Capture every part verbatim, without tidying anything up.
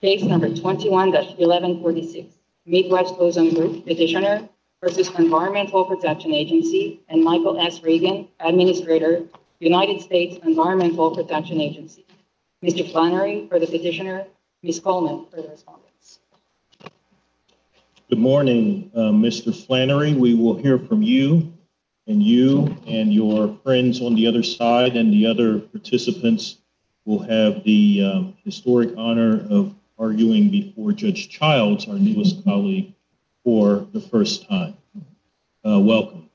Case number twenty-one eleven forty-six, Midwest Ozone Group petitioner versus Environmental Protection Agency and Michael S. Reagan, Administrator, United States Environmental Protection Agency. Mister Flannery for the petitioner, Miz Coleman for the respondents. Good morning, uh, Mister Flannery. We will hear from you and you and your friends on the other side, and the other participants will have the um, historic honor of arguing before Judge Childs, our newest colleague, for the first time. Uh, welcome.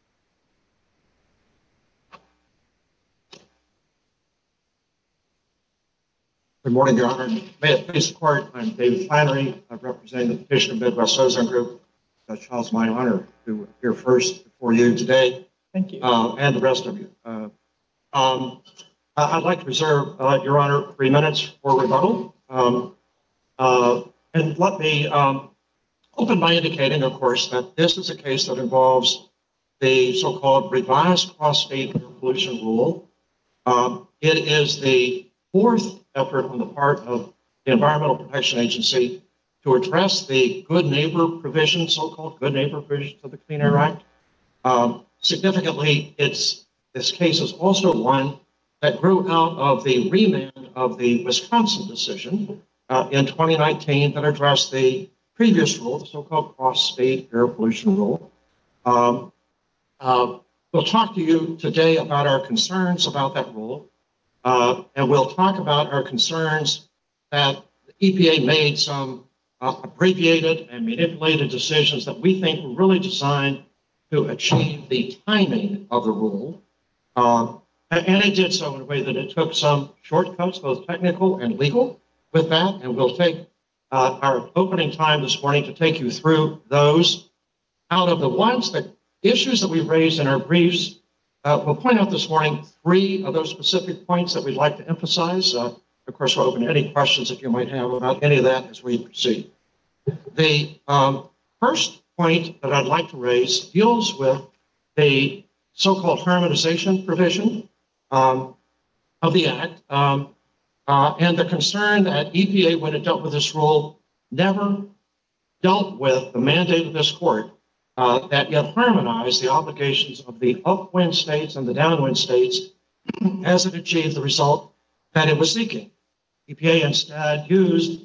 Good morning, Your Honor. May it please the Court, I'm David Flannery. I represent the petitioner Midwest Ozone Group. Judge Childs, my honor to appear first before you today. Thank you. Uh, and the rest of you. Uh, um, I'd like to reserve, uh, Your Honor, three minutes for rebuttal. Um, uh, and let me um, open by indicating, of course, that this is a case that involves the so-called revised cross-state air pollution rule. Um, it is the fourth effort on the part of the Environmental Protection Agency to address the good neighbor provision, so-called good neighbor provisions of the Clean Air Act. Um, significantly, it's, this case is also one that grew out of the remand of the Wisconsin decision uh, in twenty nineteen that addressed the previous rule, the so-called cross-state air pollution rule. Um, uh, we'll talk to you today about our concerns about that rule, uh, and we'll talk about our concerns that the E P A made some uh, abbreviated and manipulated decisions that we think were really designed to achieve the timing of the rule. Uh, and it did so in a way that it took some shortcuts, both technical and legal, with that. And we'll take uh, our opening time this morning to take you through those. Out of the ones that issues that we raised in our briefs, uh, we'll point out this morning three of those specific points that we'd like to emphasize. Uh, of course, we'll open to any questions that you might have about any of that as we proceed. The um, first point that I'd like to raise deals with the so-called harmonization provision um, of the Act um, uh, and the concern that E P A, when it dealt with this rule, never dealt with the mandate of this court uh, that yet harmonized the obligations of the upwind states and the downwind states as it achieved the result that it was seeking. E P A instead used,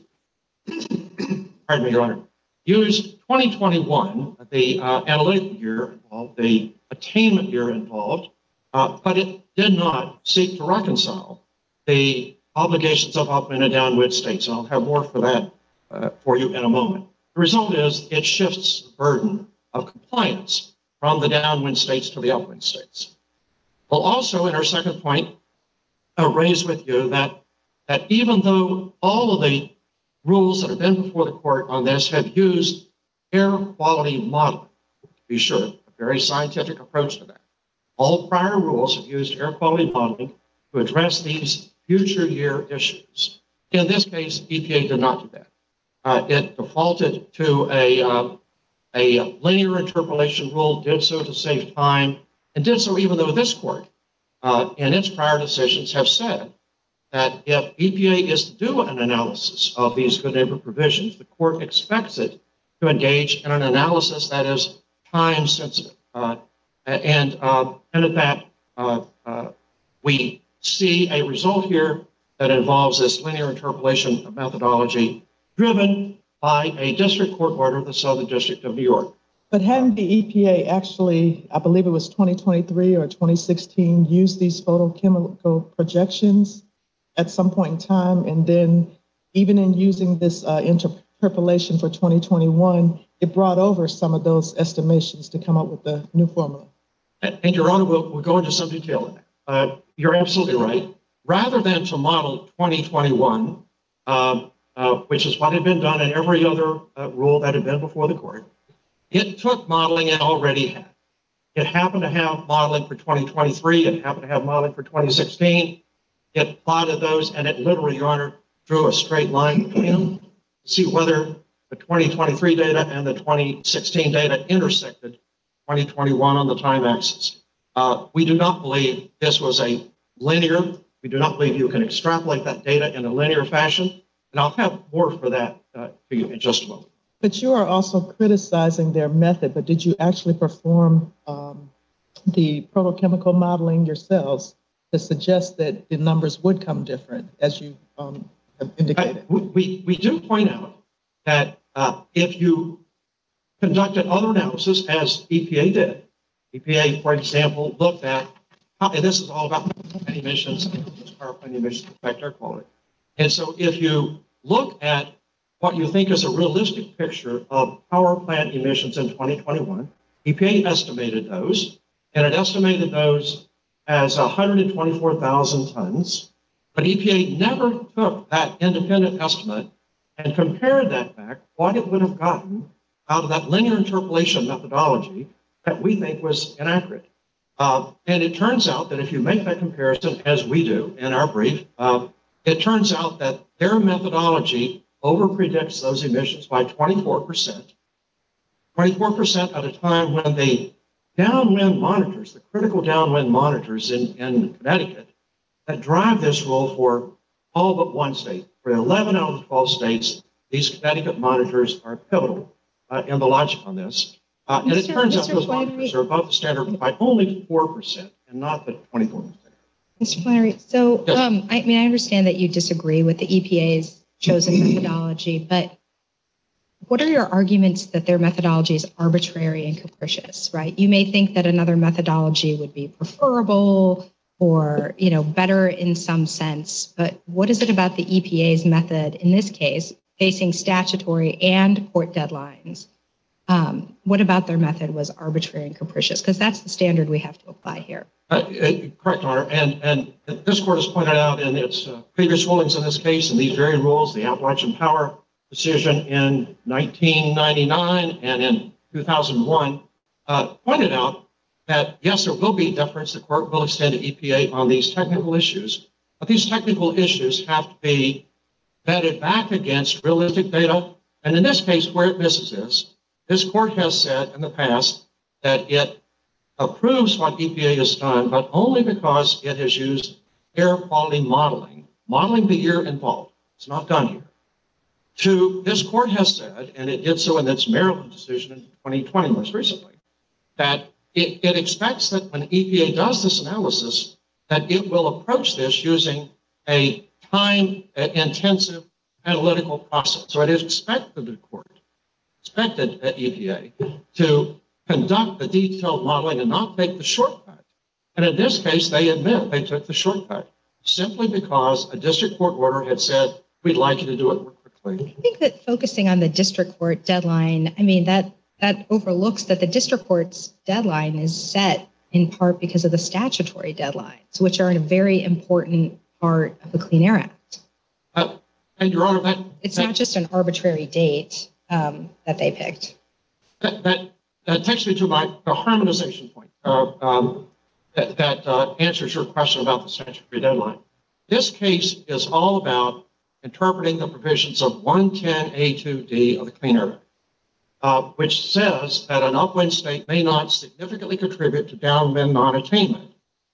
pardon me, Your Honor, used twenty twenty-one, the uh, analytical year involved, the attainment year involved, uh, but it did not seek to reconcile the obligations of upwind and downwind states. And I'll have more for that uh, for you in a moment. The result is it shifts the burden of compliance from the downwind states to the upwind states. We'll also, in our second point, uh, raise with you that, that even though all of the rules that have been before the court on this have used air quality modeling, to be sure, a very scientific approach to that. All prior rules have used air quality modeling to address these future year issues. In this case, E P A did not do that. Uh, it defaulted to a, uh, a linear interpolation rule, did so to save time, and did so even though this court, uh, in its prior decisions, have said that if E P A is to do an analysis of these good neighbor provisions, the court expects it to engage in an analysis that is time sensitive. Uh, and, uh, and at that, uh, uh, we see a result here that involves this linear interpolation methodology driven by a district court order of the Southern District of New York. But hadn't the E P A actually, I believe it was twenty twenty-three or twenty sixteen, used these photochemical projections at some point in time? And then even in using this uh, interpolation for twenty twenty-one, it brought over some of those estimations to come up with the new formula. And, and Your Honor, we'll, we'll go into some detail in that. Uh, you're absolutely right. Rather than to model twenty twenty-one, uh, uh, which is what had been done in every other uh, rule that had been before the court, it took modeling it already had. It happened to have modeling for twenty twenty-three. It happened to have modeling for twenty sixteen. It plotted those, and it literally, Your Honor, drew a straight line between them to see whether the twenty twenty-three data and the twenty sixteen data intersected twenty twenty-one on the time axis. Uh, we do not believe this was a linear. We do not believe you can extrapolate that data in a linear fashion. And I'll have more for that uh, for you in just a moment. But you are also criticizing their method, but did you actually perform um, the protochemical modeling yourselves to suggest that the numbers would come different, as you um, have indicated? I, we, we do point out that uh, if you conducted other analysis, as E P A did, E P A, for example, looked at, how, and this is all about emissions, power plant emissions affect air quality. And so if you look at what you think is a realistic picture of power plant emissions in twenty twenty-one, E P A estimated those, and it estimated those as one hundred twenty-four thousand tons. But E P A never took that independent estimate and compared that back, what it would have gotten out of that linear interpolation methodology that we think was inaccurate. Uh, and it turns out that if you make that comparison, as we do in our brief, uh, it turns out that their methodology overpredicts those emissions by twenty-four percent. twenty-four percent at a time when the downwind monitors, the critical downwind monitors in, in Connecticut, that drive this rule for all but one state. For eleven out of the twelve states, these Connecticut monitors are pivotal uh, in the logic on this. Uh, and it Mister turns out Mister those Flannery- monitors are above the standard by only four percent and not the twenty-four percent. Mister Flannery, so, Yes. um, I mean, I understand that you disagree with the E P A's chosen methodology, but what are your arguments that their methodology is arbitrary and capricious, right? You may think that another methodology would be preferable or, you know, better in some sense, but what is it about the E P A's method, in this case, facing statutory and court deadlines? Um, what about their method was arbitrary and capricious? Because that's the standard we have to apply here. Uh, uh, correct, Honor. And, and this court has pointed out in its uh, previous rulings in this case, and these very rules, the Appalachian Power decision in nineteen ninety-nine and in two thousand one, uh, pointed out that, yes, there will be deference. The court will extend to E P A on these technical issues, but these technical issues have to be vetted back against realistic data. And in this case, where it misses is, this court has said in the past that it approves what E P A has done, but only because it has used air quality modeling, modeling the year involved. It's not done here. Two, this court has said, and it did so in its Maryland decision in twenty twenty, most recently, that it, it expects that when E P A does this analysis, that it will approach this using a time-intensive analytical process. So it is expected the court, expected at E P A to conduct the detailed modeling and not take the shortcut. And in this case, they admit they took the shortcut simply because a district court order had said, we'd like you to do it more quickly. I think that focusing on the district court deadline, I mean, that that overlooks that the district court's deadline is set in part because of the statutory deadlines, which are a very important part of the Clean Air Act. Uh, and Your Honor, that It's that, not just an arbitrary date um, that they picked. that, that, that takes me to my the harmonization point uh, um, that, that uh, answers your question about the statutory deadline. This case is all about interpreting the provisions of one ten A two D of the Clean Air Act, uh, which says that an upwind state may not significantly contribute to downwind non-attainment.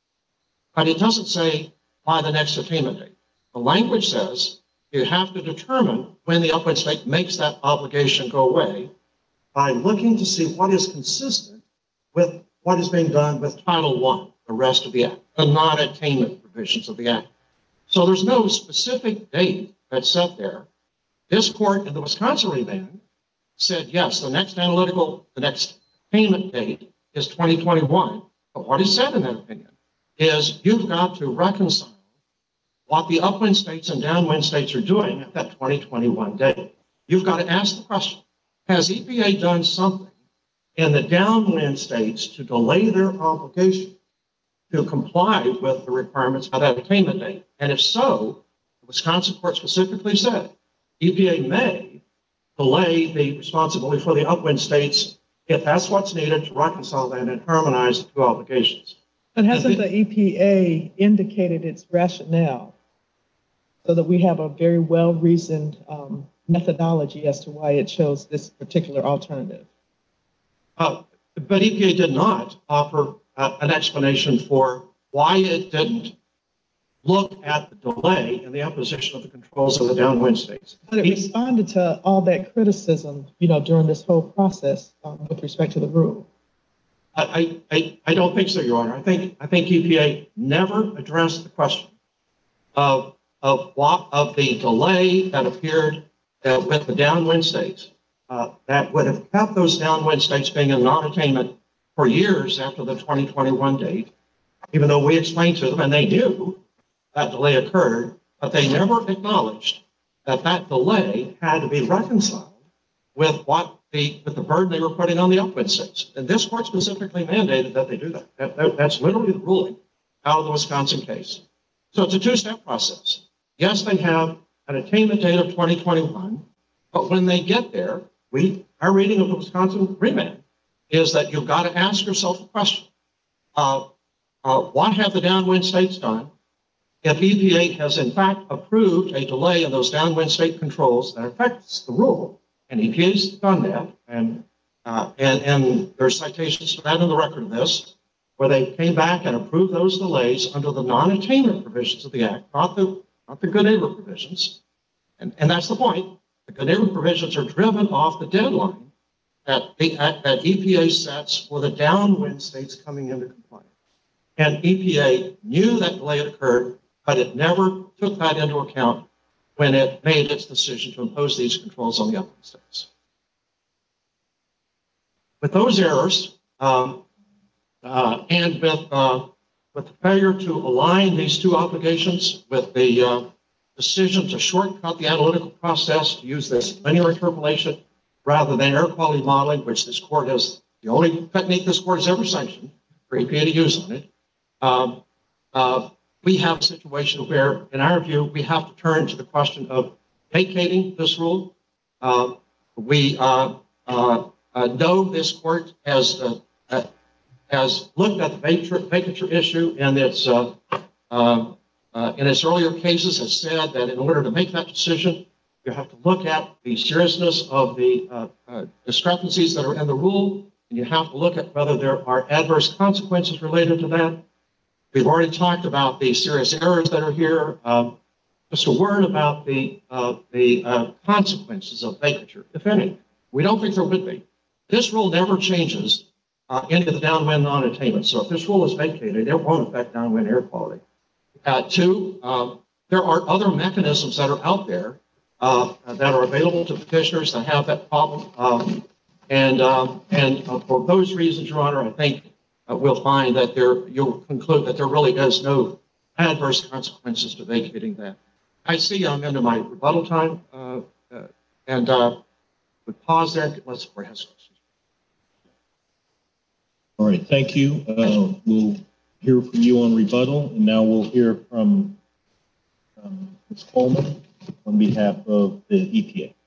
But it doesn't say by the next attainment date. The language says you have to determine when the upwind state makes that obligation go away by looking to see what is consistent with what is being done with Title One, the rest of the Act, the non-attainment provisions of the Act. So there's no specific date that's set there. This court in the Wisconsin remand said, yes, the next analytical, the next payment date is twenty twenty-one. But what is said in that opinion is you've got to reconcile what the upwind states and downwind states are doing at that twenty twenty-one date. You've got to ask the question, has E P A done something in the downwind states to delay their obligation to comply with the requirements of that attainment date? And if so, the Wisconsin court specifically said E P A may delay the responsibility for the upwind states if that's what's needed to reconcile that and harmonize the two obligations. But hasn't the E P A indicated its rationale so that we have a very well-reasoned um, methodology as to why it chose this particular alternative? Uh, but E P A did not offer uh, an explanation for why it didn't look at the delay and the imposition of the controls of the downwind states. But it responded to all that criticism, you know, during this whole process um, with respect to the rule. I, I, I don't think so, Your Honor. I think I think E P A never addressed the question of of what of the delay that appeared uh, with the downwind states uh, that would have kept those downwind states being in non-attainment for years after the twenty twenty-one date, even though we explained to them and they knew that delay occurred, but they never acknowledged that that delay had to be reconciled with what the with the burden they were putting on the upwind states. And this court specifically mandated that they do that. that, that that's literally the ruling out of the Wisconsin case. So it's a two-step process. Yes, they have an attainment date of twenty twenty-one, but when they get there, we our reading of the Wisconsin remand is that you've got to ask yourself a question. Uh, uh, what have the downwind states done? If E P A has in fact approved a delay in those downwind state controls that affects the rule, and E P A's done that, and uh, and and there's citations to that in the record of this, where they came back and approved those delays under the non-attainment provisions of the Act, not the not the good neighbor provisions, and and that's the point. The good neighbor provisions are driven off the deadline that the that E P A sets for the downwind states coming into compliance, and E P A knew that delay had occurred, but it never took that into account when it made its decision to impose these controls on the upwind states. With those errors, um, uh, and with, uh, with the failure to align these two obligations with the uh, decision to shortcut the analytical process to use this linear interpolation rather than air quality modeling, which this court has, the only technique this court has ever sanctioned for E P A to use on it, um, uh, we have a situation where, in our view, we have to turn to the question of vacating this rule. Uh, we uh, uh, uh, know this court has uh, uh, has looked at the vacature, vacature issue in its uh, uh, uh, in its earlier cases, has said that in order to make that decision, you have to look at the seriousness of the uh, uh, discrepancies that are in the rule, and you have to look at whether there are adverse consequences related to that. We've already talked about the serious errors that are here. Um, just a word about the uh, the uh, consequences of vacature, if any. We don't think there would be. This rule never changes uh, any of the downwind non-attainment. So if this rule is vacated, it won't affect downwind air quality. Uh, two, um, there are other mechanisms that are out there uh, that are available to petitioners that have that problem. Um, and um, and uh, for those reasons, Your Honor, I think Uh, we'll find that there, you'll conclude that there really is no adverse consequences to vacating that. I see I'm into my rebuttal time, uh, uh, and uh, would pause there unless the court has questions. All right, thank you. Uh, we'll hear from you on rebuttal, and now we'll hear from um, Miz Coleman on behalf of the E P A.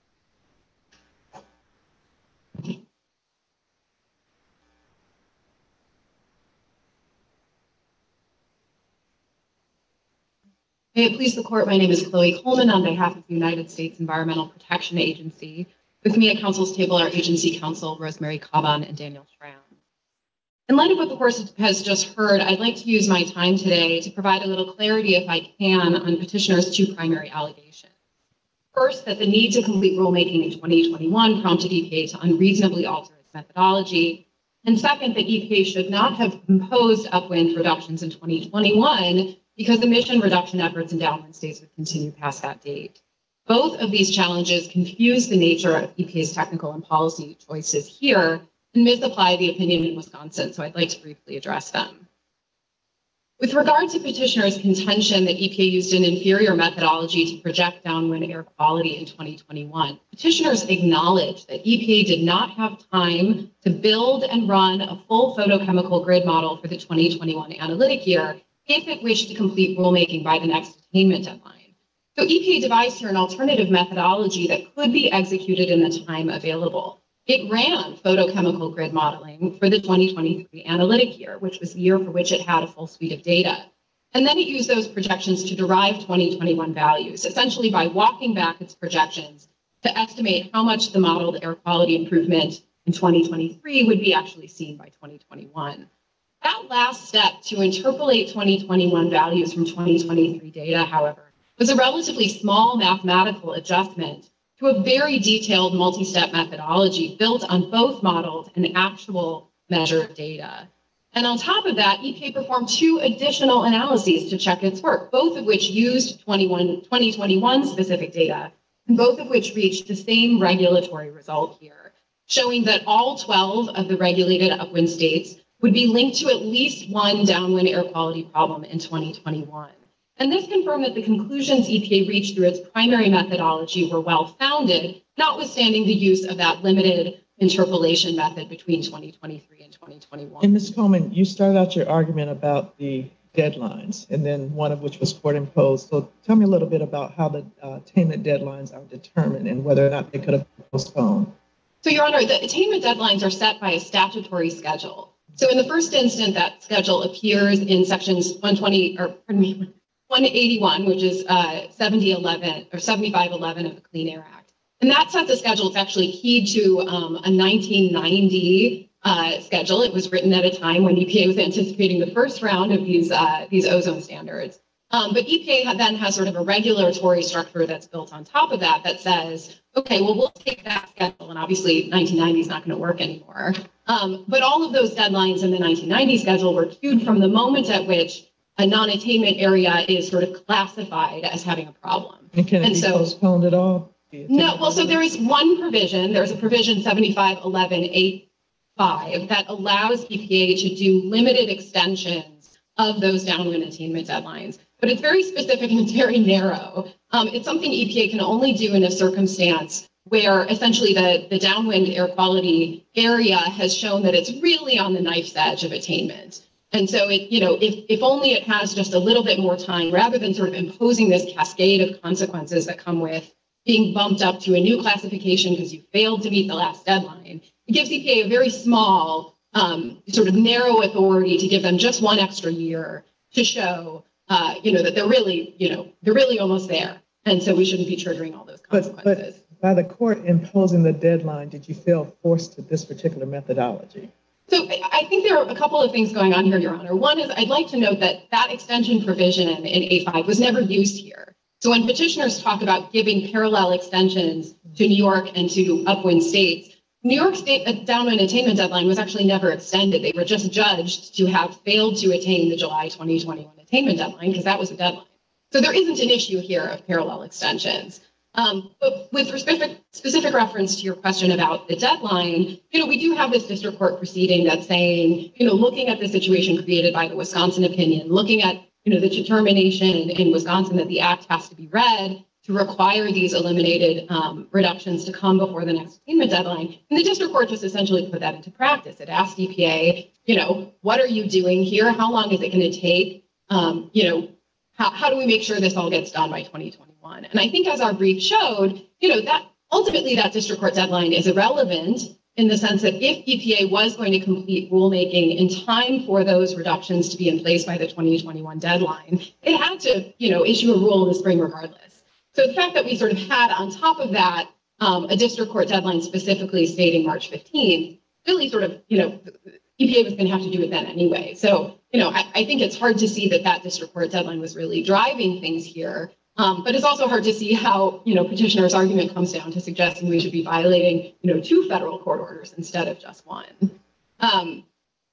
May it please the court, my name is Chloe Coleman on behalf of the United States Environmental Protection Agency. With me at council's table are agency counsel Rosemary Caban and Daniel Schramm. In light of what the court has just heard, I'd like to use my time today to provide a little clarity, if I can, on petitioner's two primary allegations. First, that the need to complete rulemaking in twenty twenty-one prompted E P A to unreasonably alter its methodology. And second, that E P A should not have imposed upwind reductions in twenty twenty-one because emission reduction efforts in downwind states would continue past that date. Both of these challenges confuse the nature of E P A's technical and policy choices here and misapply the opinion in Wisconsin, so I'd like to briefly address them. With regard to petitioner's contention that E P A used an inferior methodology to project downwind air quality in twenty twenty-one, petitioners acknowledge that E P A did not have time to build and run a full photochemical grid model for the twenty twenty-one analytic year if it wished to complete rulemaking by the next attainment deadline. So E P A devised here an alternative methodology that could be executed in the time available. It ran photochemical grid modeling for the twenty twenty-three analytic year, which was the year for which it had a full suite of data. And then it used those projections to derive twenty twenty-one values, essentially by walking back its projections to estimate how much the modeled air quality improvement in twenty twenty-three would be actually seen by twenty twenty-one. That last step to interpolate twenty twenty-one values from twenty twenty-three data, however, was a relatively small mathematical adjustment to a very detailed multi-step methodology built on both models and actual measured data. And on top of that, E P A performed two additional analyses to check its work, both of which used twenty twenty-one specific data, and both of which reached the same regulatory result here, showing that all twelve of the regulated upwind states would be linked to at least one downwind air quality problem in twenty twenty-one. And this confirmed that the conclusions E P A reached through its primary methodology were well-founded, notwithstanding the use of that limited interpolation method between twenty twenty-three and twenty twenty-one. And Miz Coleman, you started out your argument about the deadlines, and then one of which was court imposed. So tell me a little bit about how the uh, attainment deadlines are determined and whether or not they could have been postponed. So, Your Honor, the attainment deadlines are set by a statutory schedule. So in the first instance, that schedule appears in sections one twenty, or pardon me, one eighty-one, which is uh, seventy eleven or seventy-five eleven of the Clean Air Act. And that sets a schedule. It's actually keyed to um, a nineteen ninety uh, schedule. It was written at a time when E P A was anticipating the first round of these, uh, these ozone standards. Um, but E P A then has sort of a regulatory structure that's built on top of that that says, okay, well, we'll take that schedule, and obviously nineteen ninety is not going to work anymore. Um, but all of those deadlines in the nineteen ninety schedule were cued from the moment at which a non-attainment area is sort of classified as having a problem. And can it And be so- postponed at all? No, well, so there is one provision, there's a provision seventy-five eleven eight five that allows E P A to do limited extensions of those downwind attainment deadlines. But it's very specific and very narrow. Um, it's something E P A can only do in a circumstance where essentially the, the downwind air quality area has shown that it's really on the knife's edge of attainment. And so it, you know, if, if only it has just a little bit more time, rather than sort of imposing this cascade of consequences that come with being bumped up to a new classification because you failed to meet the last deadline, it gives E P A a very small, um, sort of narrow authority to give them just one extra year to show, uh, you know, that they're really, you know, they're really almost there. And so we shouldn't be triggering all those But, consequences. but by the court imposing the deadline, did you feel forced to this particular methodology? So I I think there are a couple of things going on here, Your Honor. One is I'd like to note that that extension provision in A five was never used here. So when petitioners talk about giving parallel extensions to New York and to upwind states, New York State uh, downwind attainment deadline was actually never extended. They were just judged to have failed to attain the July twenty twenty-one attainment deadline because that was the deadline. So there isn't an issue here of parallel extensions. Um, but with specific, specific reference to your question about the deadline, you know, we do have this district court proceeding that's saying, you know, looking at the situation created by the Wisconsin opinion, looking at, you know, the determination in Wisconsin that the act has to be read to require these eliminated um, reductions to come before the next attainment deadline. And the district court just essentially put that into practice. It asked E P A, you know, what are you doing here? How long is it going to take? Um, you know, how, how do we make sure this all gets done by twenty twenty-one? And I think as our brief showed, you know, that ultimately that district court deadline is irrelevant in the sense that if E P A was going to complete rulemaking in time for those reductions to be in place by the twenty twenty-one deadline, it had to, you know, issue a rule in the spring regardless. So the fact that we sort of had on top of that um, a district court deadline specifically stating March fifteenth, really sort of, you know, E P A was going to have to do it then anyway. So, you know, I, I think it's hard to see that that district court deadline was really driving things here. Um, but it's also hard to see how, you know, petitioner's argument comes down to suggesting we should be violating, you know, two federal court orders instead of just one. Um,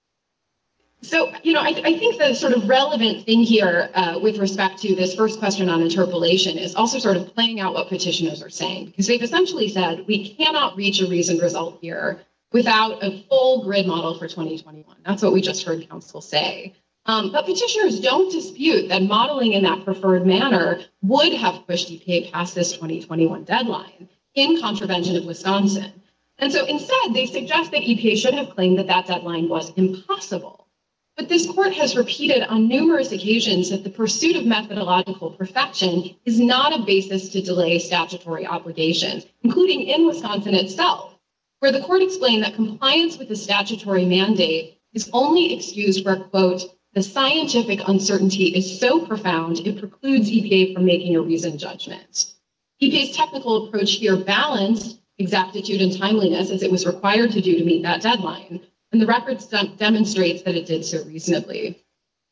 so, you know, I, I think the sort of relevant thing here uh, with respect to this first question on interpolation is also sort of playing out what petitioners are saying, because they've essentially said we cannot reach a reasoned result here without a full grid model for twenty twenty-one. That's what we just heard counsel say. Um, but petitioners don't dispute that modeling in that preferred manner would have pushed E P A past this twenty twenty-one deadline in contravention of Wisconsin. And so instead, they suggest that E P A should have claimed that that deadline was impossible. But this court has repeated on numerous occasions that the pursuit of methodological perfection is not a basis to delay statutory obligations, including in Wisconsin itself, where the court explained that compliance with the statutory mandate is only excused where, quote, the scientific uncertainty is so profound it precludes E P A from making a reasoned judgment. E P A's technical approach here balanced exactitude and timeliness as it was required to do to meet that deadline, and the record dem- demonstrates that it did so reasonably.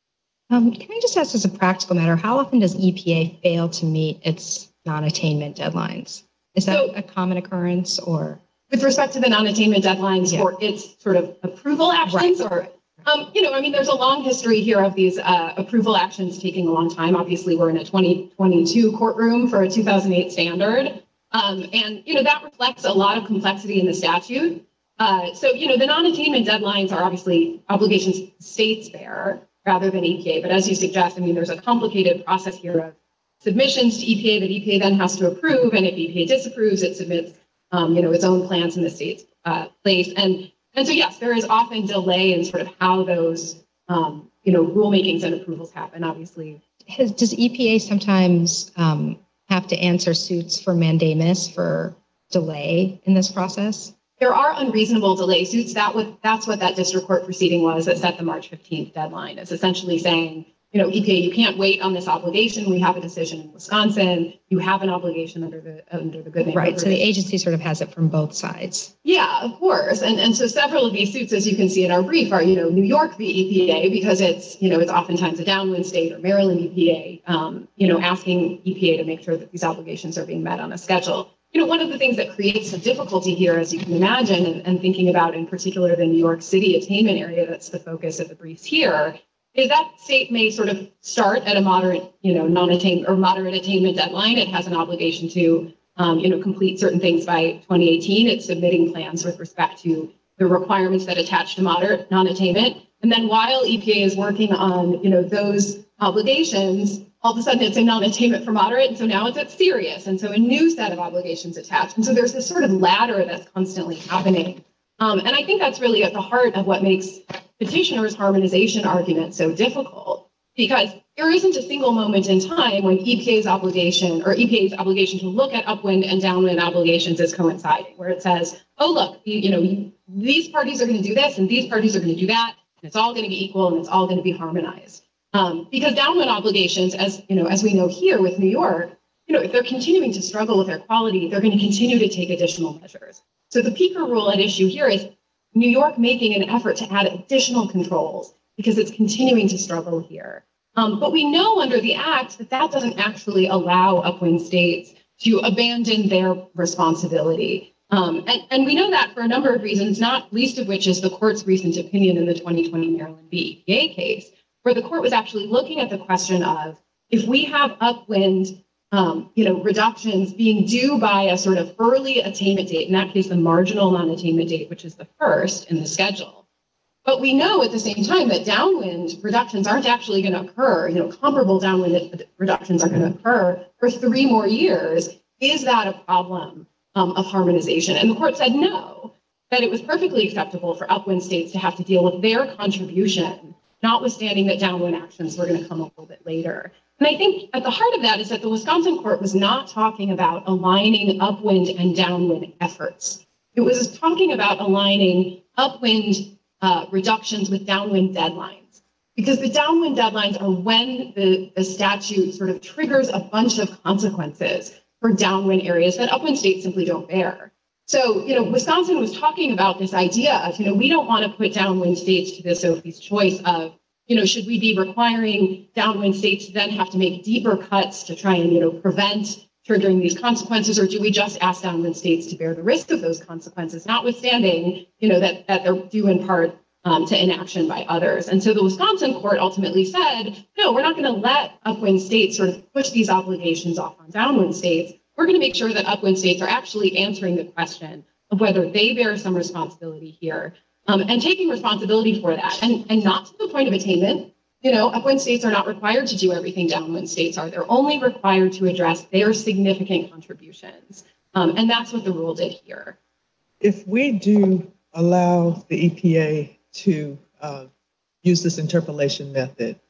Um, can I just ask as a practical matter, how often does E P A fail to meet its non-attainment deadlines? Is that So- a common occurrence or? With respect to the non-attainment deadlines Yeah. for its sort of approval actions, Right. or, um, you know, I mean, there's a long history here of these uh, approval actions taking a long time. Obviously, we're in a twenty twenty-two courtroom for a two thousand eight standard. Um, and, you know, that reflects a lot of complexity in the statute. Uh, so, you know, the non-attainment deadlines are obviously obligations states bear rather than E P A. But as you suggest, I mean, there's a complicated process here of submissions to E P A that E P A then has to approve. And if E P A disapproves, it submits, um, you know, its own plans in the state's uh, place. And, and so, yes, there is often delay in sort of how those, um, you know, rulemakings and approvals happen, obviously. Has, does E P A sometimes um, have to answer suits for mandamus for delay in this process? There are unreasonable delay suits. That would, that's what that district court proceeding was that set the March fifteenth deadline. It's essentially saying, you know, E P A, you can't wait on this obligation. We have a decision in Wisconsin. You have an obligation under the under the good neighbor Right. So the provision. agency sort of has it from both sides. Yeah, of course. And and so several of these suits, as you can see in our brief, are, you know, New York v. E P A, because it's, you know, it's oftentimes a downwind state, or Maryland E P A, um, you know, asking E P A to make sure that these obligations are being met on a schedule. You know, one of the things that creates the difficulty here, as you can imagine, and, and thinking about in particular the New York City attainment area, that's the focus of the briefs here, is that state may sort of start at a moderate, you know, non-attain or moderate attainment deadline. It has an obligation to, um, you know, complete certain things by twenty eighteen. It's submitting plans with respect to the requirements that attach to moderate non-attainment. And then while E P A is working on, you know, those obligations, all of a sudden it's a non-attainment for moderate. And so now it's at serious. And so a new set of obligations attached. And so there's this sort of ladder that's constantly happening. Um, and I think that's really at the heart of what makes petitioner's harmonization argument so difficult, because there isn't a single moment in time when E P A's obligation or E P A's obligation to look at upwind and downwind obligations is coinciding, where it says, oh, look, you, you know, you, these parties are going to do this and these parties are going to do that, and it's all going to be equal and it's all going to be harmonized. Um, because downwind obligations, as you know, as we know here with New York, you know, if they're continuing to struggle with their quality, they're going to continue to take additional measures. So the Peaker rule at issue here is New York making an effort to add additional controls because it's continuing to struggle here. Um, but we know under the Act that that doesn't actually allow upwind states to abandon their responsibility. Um, and, and we know that for a number of reasons, not least of which is the court's recent opinion in the twenty twenty Maryland v. E P A case, where the court was actually looking at the question of, if we have upwind Um, you know, reductions being due by a sort of early attainment date, in that case, the marginal non-attainment date, which is the first in the schedule. But we know at the same time that downwind reductions aren't actually going to occur, you know, comparable downwind reductions are going to occur for three more years. Is that a problem um, of harmonization? And the court said no, that it was perfectly acceptable for upwind states to have to deal with their contribution, notwithstanding that downwind actions were going to come a little bit later. And I think at the heart of that is that the Wisconsin court was not talking about aligning upwind and downwind efforts. It was talking about aligning upwind uh, reductions with downwind deadlines, because the downwind deadlines are when the, the statute sort of triggers a bunch of consequences for downwind areas that upwind states simply don't bear. So, you know, Wisconsin was talking about this idea of, you know, we don't want to put downwind states to the Sophie's choice of, you know, should we be requiring downwind states to then have to make deeper cuts to try and, you know, prevent triggering these consequences, or do we just ask downwind states to bear the risk of those consequences, notwithstanding, you know, that, that they're due in part um, to inaction by others? And so the Wisconsin court ultimately said, no, we're not going to let upwind states sort of push these obligations off on downwind states. We're going to make sure that upwind states are actually answering the question of whether they bear some responsibility here. Um, and taking responsibility for that, and, and not to the point of attainment. You know, upwind states are not required to do everything downwind states are. They're only required to address their significant contributions. Um, and that's what the rule did here. If we do allow the E P A to uh, use this interpolation method,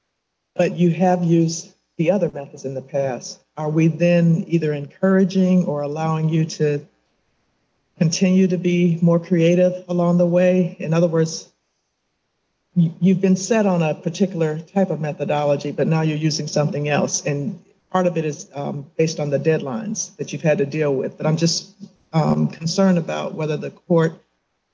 but you have used the other methods in the past, are we then either encouraging or allowing you to continue to be more creative along the way? In other words, you, you've been set on a particular type of methodology, but now you're using something else. And part of it is um, based on the deadlines that you've had to deal with. But I'm just um, concerned about whether the court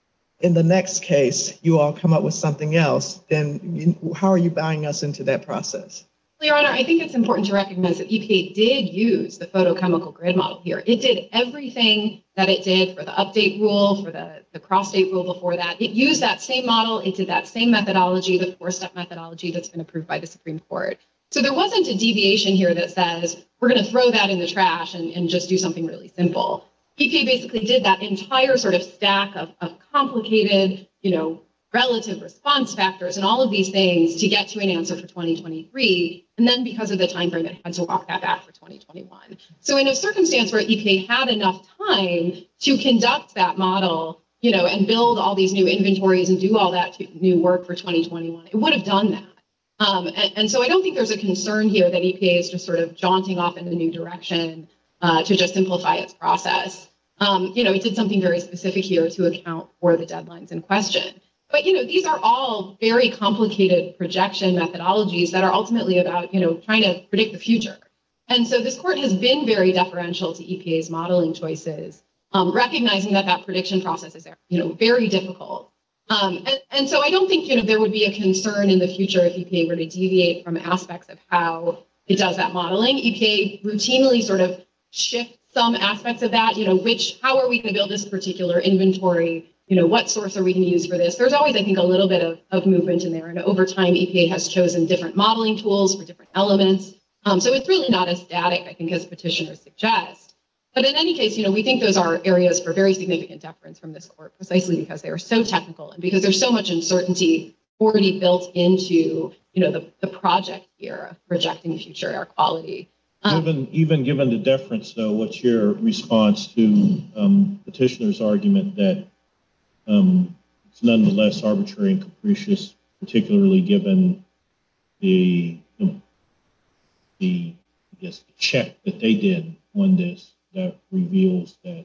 in the next case, you all come up with something else, then you, how are you buying us into that process? Well, Your Honor, I think it's important to recognize that E P A did use the photochemical grid model here. It did everything that it did for the update rule, for the, the cross-state rule before that. It used that same model. It did that same methodology, the four-step methodology that's been approved by the Supreme Court. So there wasn't a deviation here that says, we're going to throw that in the trash and, and just do something really simple. E P A basically did that entire sort of stack of, of complicated, you know, relative response factors and all of these things to get to an answer for twenty twenty-three. And then because of the time frame, it had to walk that back for twenty twenty-one. So in a circumstance where E P A had enough time to conduct that model, you know, and build all these new inventories and do all that new work for twenty twenty-one, it would have done that. Um, and, and so I don't think there's a concern here that E P A is just sort of jaunting off in a new direction uh, to just simplify its process. Um, you know, it did something very specific here to account for the deadlines in question. But, you know, these are all very complicated projection methodologies that are ultimately about, you know, trying to predict the future. And so this court has been very deferential to E P A's modeling choices, um, recognizing that that prediction process is, you know, very difficult. Um, and, and so I don't think, you know, there would be a concern in the future if E P A were to deviate from aspects of how it does that modeling. E P A routinely sort of shifts some aspects of that, you know, which, how are we going to build this particular inventory? You know, what source are we going to use for this? There's always, I think, a little bit of, of movement in there. And over time, E P A has chosen different modeling tools for different elements. Um, so it's really not as static, I think, as petitioners suggest. But in any case, you know, we think those are areas for very significant deference from this court, precisely because they are so technical and because there's so much uncertainty already built into, you know, the, the project here of projecting future air quality. Um, Given, even given the deference, though, what's your response to um, petitioner's argument that um, it's nonetheless arbitrary and capricious, particularly given the, the, the I guess, the check that they did on this that reveals that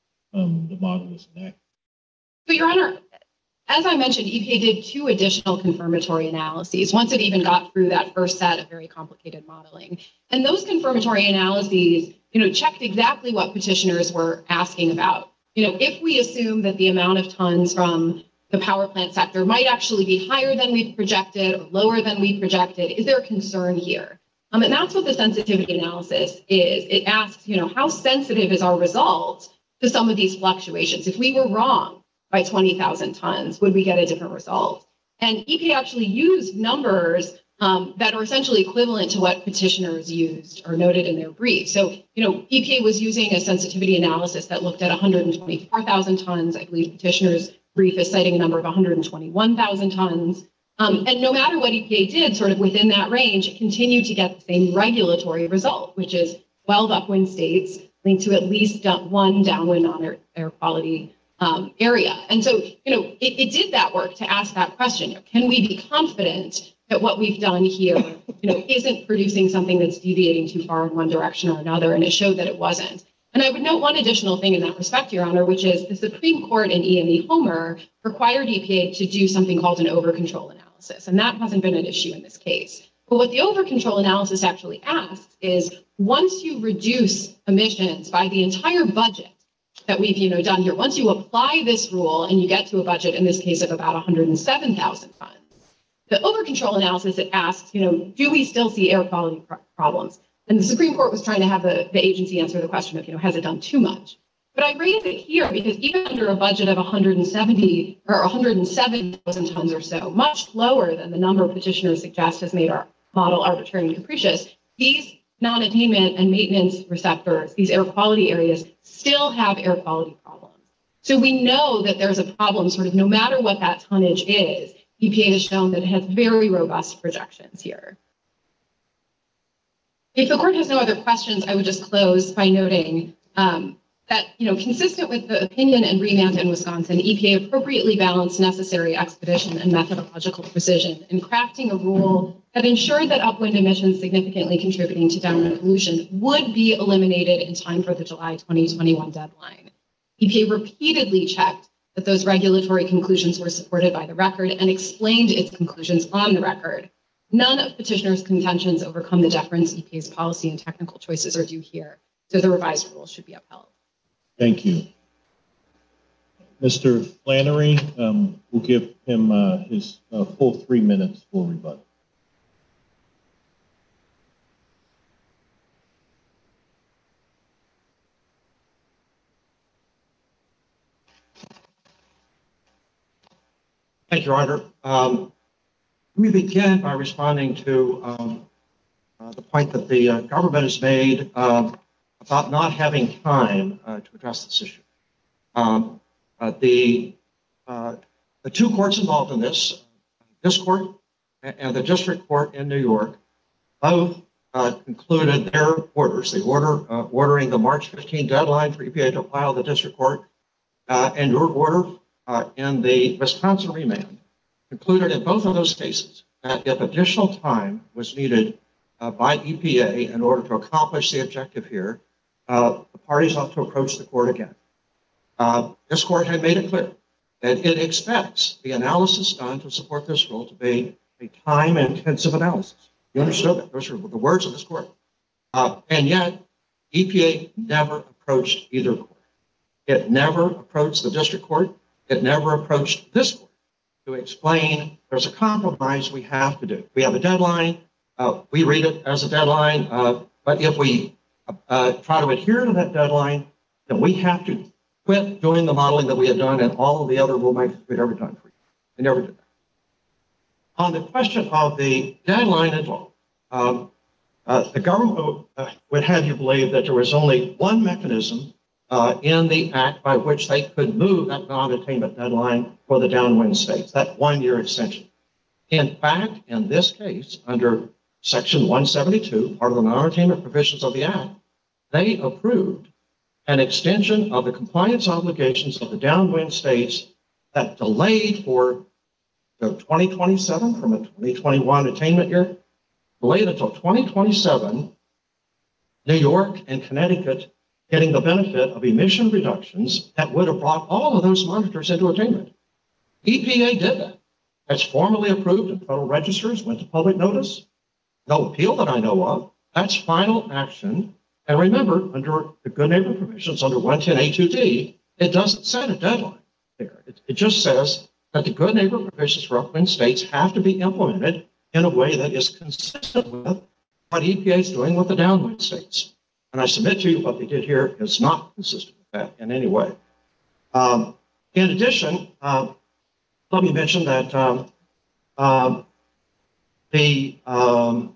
um, the model is inaccurate? So, Your Honor, as I mentioned, E P A did two additional confirmatory analyses once it even got through that first set of very complicated modeling. And those confirmatory analyses, you know, checked exactly what petitioners were asking about. You know, if we assume that the amount of tons from the power plant sector might actually be higher than we've projected or lower than we projected, is there a concern here? Um, and that's what the sensitivity analysis is. It asks, you know, how sensitive is our result to some of these fluctuations? If we were wrong by twenty thousand tons, would we get a different result? And E P A actually used numbers um, that are essentially equivalent to what petitioners used or noted in their brief. So, you know, E P A was using a sensitivity analysis that looked at one hundred twenty-four thousand tons. I believe petitioner's brief is citing a number of one hundred twenty-one thousand tons. Um, and no matter what E P A did, sort of within that range, it continued to get the same regulatory result, which is twelve upwind states linked to at least one downwind non-air air quality um, area. And so, you know, it, it did that work to ask that question. You know, can we be confident that what we've done here, you know, isn't producing something that's deviating too far in one direction or another? And it showed that it wasn't. And I would note one additional thing in that respect, Your Honor, which is the Supreme Court in E M E Homer required E P A to do something called an overcontrol analysis. And that hasn't been an issue in this case. But what the overcontrol analysis actually asks is, once you reduce emissions by the entire budget that we've, you know, done here, once you apply this rule and you get to a budget, in this case, of about one hundred seven thousand tons, the overcontrol analysis, it asks, you know, do we still see air quality pro- problems? And the Supreme Court was trying to have the, the agency answer the question of, you know, has it done too much? But I raise it here because even under a budget of one hundred seventy or one hundred seven thousand tons or so, much lower than the number petitioners suggest has made our model arbitrary and capricious, these non-attainment and maintenance receptors, these air quality areas, still have air quality problems. So we know that there's a problem sort of no matter what that tonnage is. E P A has shown that it has very robust projections here. If the court has no other questions, I would just close by noting um, that, you know, consistent with the opinion and remand in Wisconsin, E P A appropriately balanced necessary expedition and methodological precision in crafting a rule that ensured that upwind emissions significantly contributing to downwind pollution would be eliminated in time for the July twenty twenty-one deadline. E P A repeatedly checked that those regulatory conclusions were supported by the record and explained its conclusions on the record. None of petitioners' contentions overcome the deference E P A's policy and technical choices are due here, so the revised rule should be upheld. Thank you. Mister Flannery, um, we'll give him uh, his uh, full three minutes for rebuttal. Thank you, Your Honor. Um, let me begin by responding to um, uh, the point that the uh, government has made um, about not having time uh, to address this issue. Um, uh, the, uh, the two courts involved in this, this court and the district court in New York, both uh, concluded their orders, the order uh, ordering the March fifteenth deadline for E P A to file the district court, uh, and your order uh, in the Wisconsin remand, concluded in both of those cases that if additional time was needed uh, by E P A in order to accomplish the objective here, uh, the parties ought to approach the court again. Uh, this court had made it clear that it expects the analysis done to support this rule to be a time-intensive analysis. You understood that? Those are the words of this court. Uh, and yet, E P A never approached either court. It never approached the district court. It never approached this court to explain there's a compromise we have to do. We have a deadline. Uh, we read it as a deadline. Uh, but if we uh, try to adhere to that deadline, then we have to quit doing the modeling that we had done and all of the other rulemakers we'd ever done for you. They never did that. On the question of the deadline involved, um, uh, the government uh, would have you believe that there was only one mechanism uh, in the act by which they could move that non-attainment deadline for the downwind states, that one-year extension. In fact, in this case, under Section one seventy-two, part of the non-attainment provisions of the act, they approved an extension of the compliance obligations of the downwind states that delayed for the twenty twenty-seven from a twenty twenty-one attainment year, delayed until twenty twenty-seven, New York and Connecticut getting the benefit of emission reductions that would have brought all of those monitors into attainment. E P A did that. That's formally approved in Federal Registers, went to public notice. No appeal that I know of. That's final action. And remember, under the good neighbor provisions under one ten A two D, it doesn't set a deadline there. It, it just says that the good neighbor provisions for upwind states have to be implemented in a way that is consistent with what E P A is doing with the downwind states. And I submit to you what they did here is not consistent with that in any way. Um, in addition, um, let me mention that um, um, the um,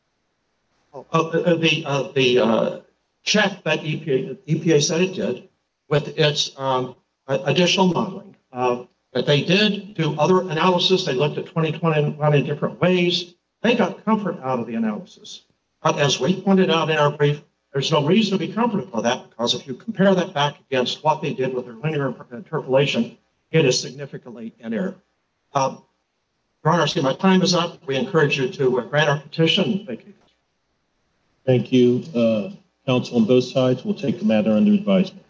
uh, the uh, the uh, check that E P A, E P A said it did with its um, additional modeling, uh, that they did do other analysis. They looked at twenty twenty-one in different ways. They got comfort out of the analysis. But as we pointed out in our brief, there's no reason to be comforted by that, because if you compare that back against what they did with their linear interpolation, it is significantly in error. Um, Your Honor, see, my time is up. We encourage you to grant our petition. Thank you. Thank you. Uh, counsel on both sides will take the matter under advisement.